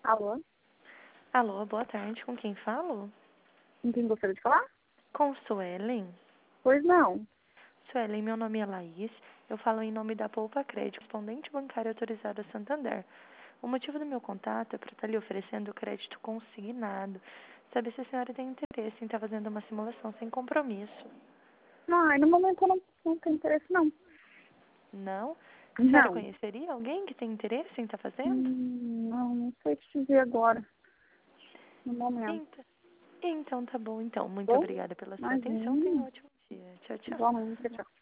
Alô? Alô, boa tarde. Com quem falo? Com quem gostaria de falar? Com Suelen. Pois não. Suelen, meu nome é Laís. Eu falo em nome da Poupa Crédito, correspondente bancário autorizado Santander. O motivo do meu contato é para estar lhe oferecendo crédito consignado. Saber se a senhora tem interesse em estar fazendo uma simulação sem compromisso. Ai, no momento eu não tenho interesse, não. Não? A senhora Não. conheceria alguém que tem interesse em estar fazendo? Não sei te dizer agora, no momento. Então, então tá bom. Então, muito Bom, obrigada pela sua atenção. Tenha um imagina. ótimo dia. Tchau, tchau. Igualmente, tchau.